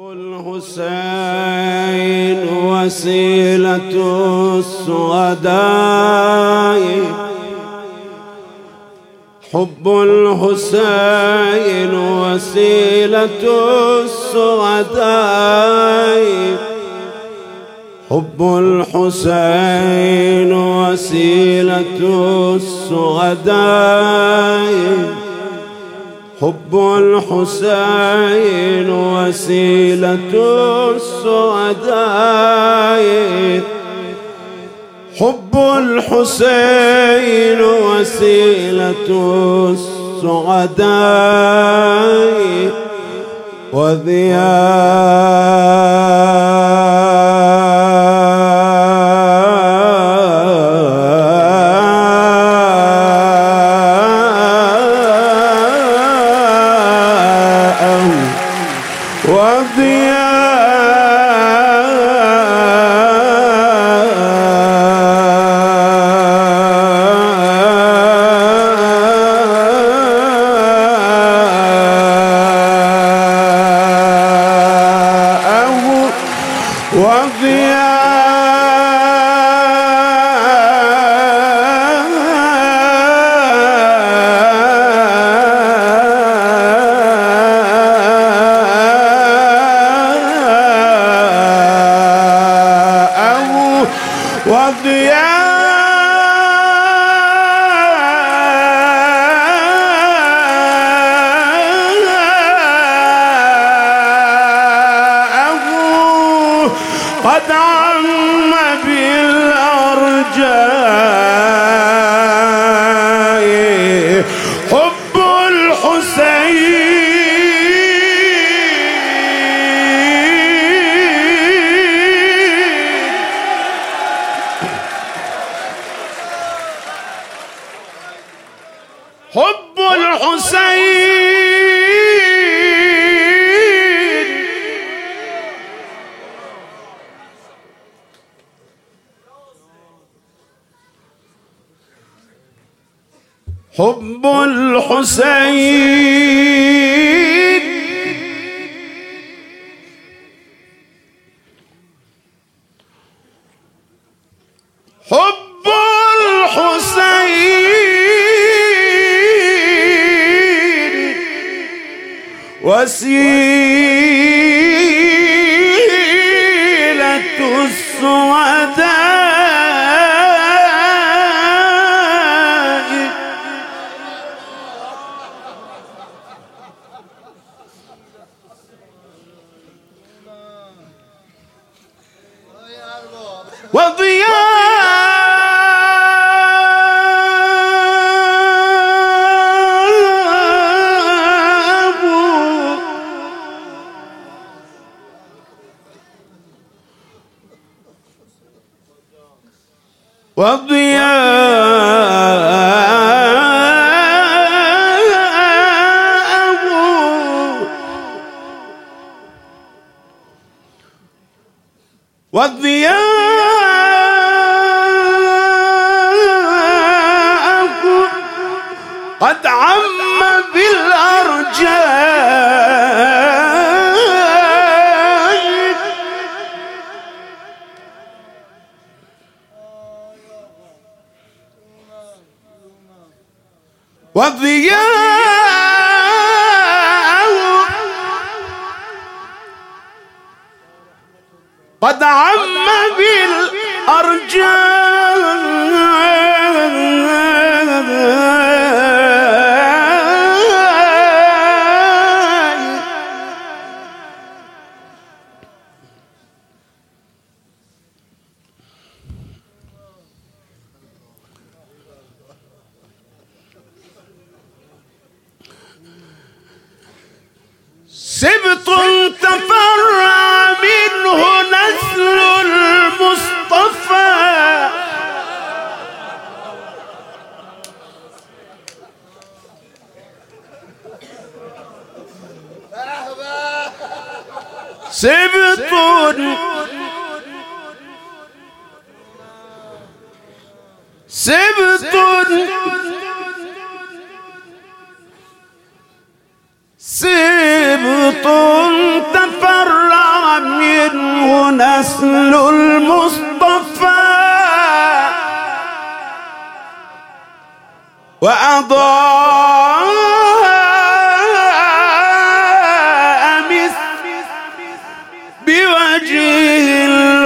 الحسين وسيلة السعداء، حب الحسين وسيلة السعداء، حب الحسين وسيلة السعداء، حب الحسين وسيلة السعداء، حب الحسين وسيلة السعداء قد عم بالأرجاء حب الحسين، حب الحسين حب الحسين حب الحسين وسيلة السعداء، وضياء والضياء قد عم بالأرجاء، والضياء قد عم بالأرجاء، سبط تفرع منه نسل المصطفى، سبط سبط سبط تفرع نسل المصطفى وأضاء بوجه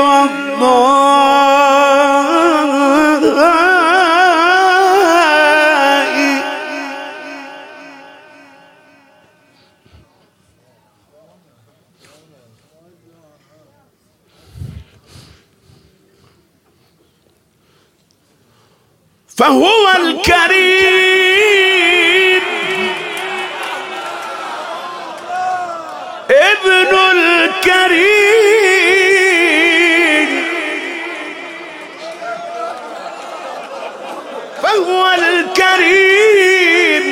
الوضاء فهو الكريم ابن الكريم فهو الكريم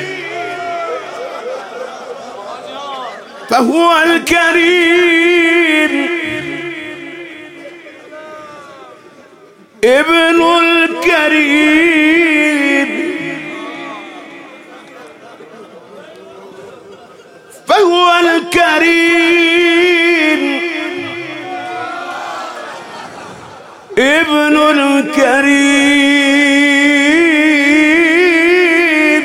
فهو الكريم ابن الكريم فهو الكريم ابن الكريم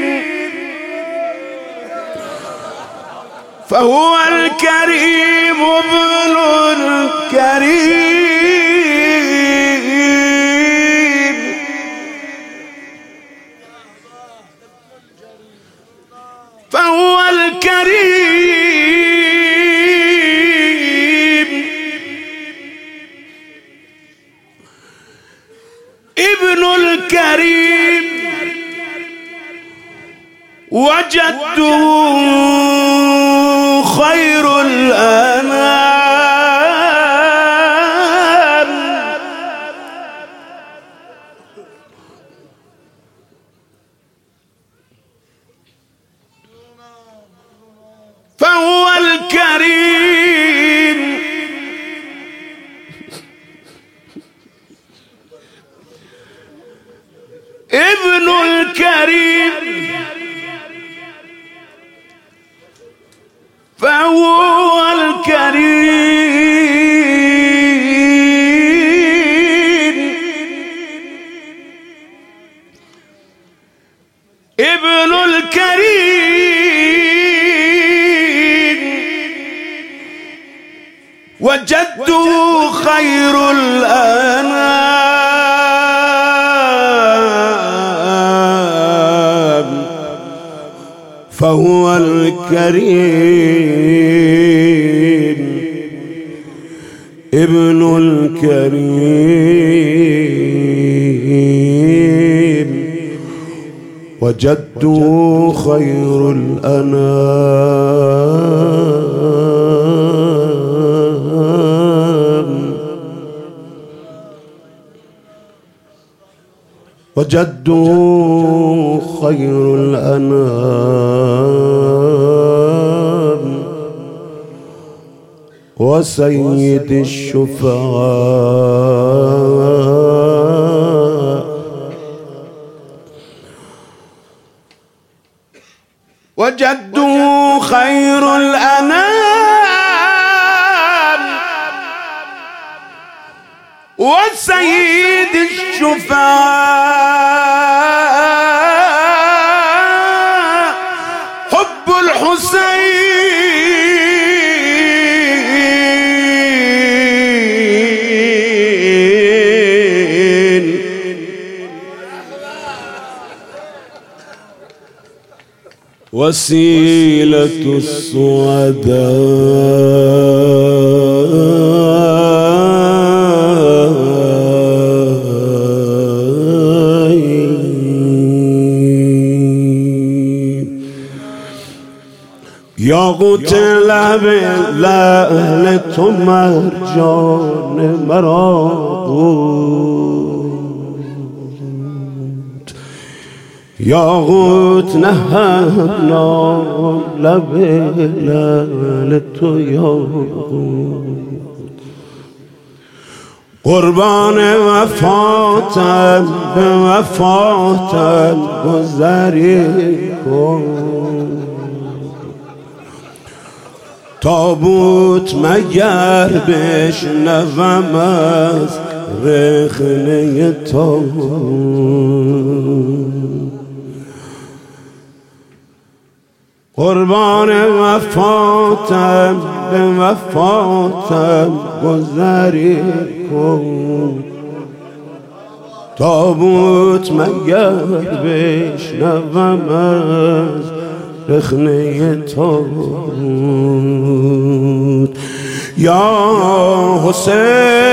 فهو الكريم ابن الكريم فهو الكريم ابن الكريم وجدته خير الأنام فهو الكريم ابن الكريم فهو الكريم ابن الكريم وجدته خير الأنام فهو الكريم ابن الكريم وجدته خير الأنام وجدته خير الأنام وسيد الشفعاء وجدته خير الأنام وسيد الشفعاء حب الحسين وسيلة السعداء يا قتل بالله مرجان مراد ياغوت نهبنا لبلالت ياغوت قربان وفاتم بوفاتم گذری کن تابوت مگر بشنوم از رخنه تو، قربان وفاتم به وفاتم گذری کن. تابوت مگر بشنوم از رخنه تو، یا حسین